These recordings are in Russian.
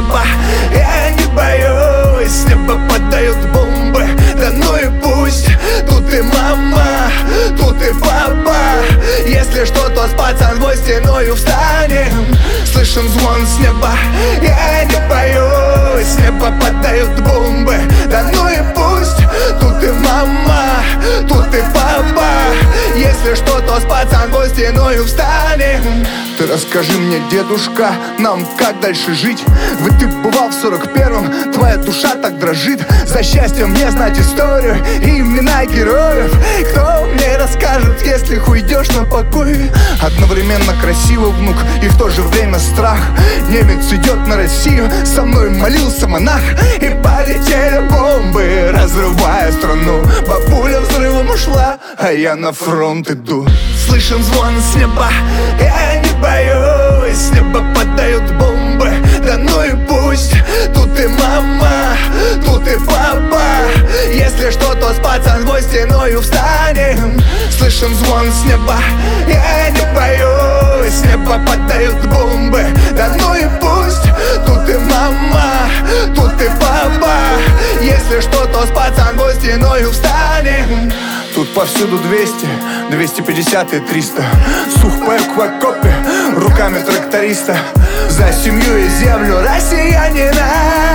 неба. Я не боюсь, с неба падают бомбы. Да ну и пусть, тут и мама, тут и папа. Если что, то с пацанвой стеною встанем. Слышен звон с неба. Я не боюсь, с неба падают бомбы. Да ну и пусть, тут и мама, тут и папа. Если что, то с пацанвой стеною встанем. Ты расскажи мне, дедушка, нам как дальше жить? Ведь ты бывал в 41-м, твоя душа так дрожит. За счастье мне знать историю и имена героев. Кто мне расскажет, если уйдешь на покой? Одновременно красивый внук и в то же время страх. Немец идет на Россию, со мной молился монах. И полетели бомбы, разрывая страну. Бабуля взрывом ушла, а я на фронт иду. Слышен звон с неба. Я не боюсь, с неба падают бомбы. Да ну и пусть, тут и мама, тут и папа. Если что, то с пацанвой стеною встанем. Слышен звон с неба. Я не боюсь, с неба падают бомбы. Да ну и пусть, тут и мама, тут и папа. Если что, то с пацанвой стеною встанем. Тут повсюду 200, 250 и 300. Сухпайок в окопе, руками тракториста. За семью и землю россиянина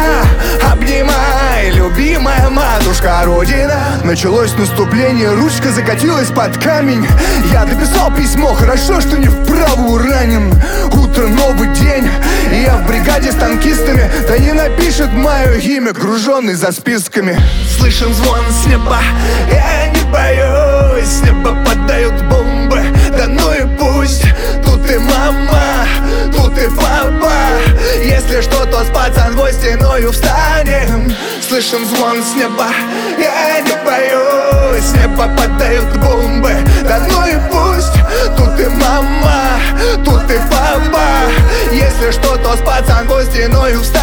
обнимай, любимая матушка Родина. Началось наступление, ручка закатилась под камень. Я дописал письмо, хорошо, что не вправо ранен. Утро, новый день, и я в бригаде с танкистами. Да не напишет мое имя, груженный за списками. Слышен звон с неба. Я не боюсь, с неба падают бомбы. Да ну и пусть, тут и мама, тут и папа. Если что, то с пацанвой стеною встанем. Слышен звон с неба. Я не боюсь, с неба падают бомбы. Да ну и пусть, тут и мама, тут и папа. Если что, то с пацанвой стеною встанем.